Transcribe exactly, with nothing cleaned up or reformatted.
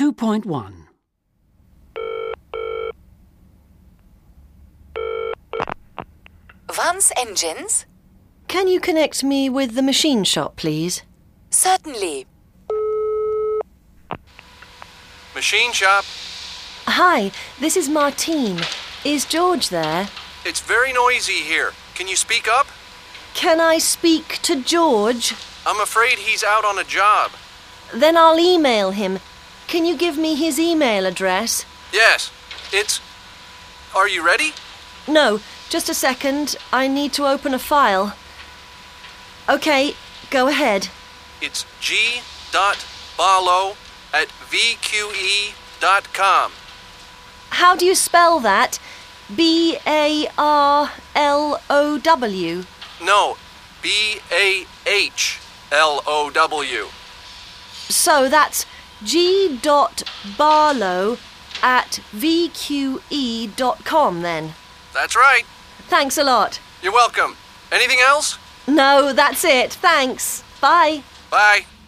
two point one. Vance Engines? Can you connect me with the machine shop, please? Certainly. Machine shop. Hi, this is Martine. Is George there? It's very noisy here. Can you speak up? Can I speak to George? I'm afraid he's out on a job. Then I'll email him. Can you give me his email address? Yes, it's... Are you ready? No, just a second. I need to open a file. Okay, go ahead. It's g dot barlow at v q e dot com. How do you spell that? B A R L O W? No, B A H L O W. So that's g dot barlow at v q e dot com then. That's right. Thanks a lot. You're welcome. Anything else? No, that's it. Thanks. Bye. Bye.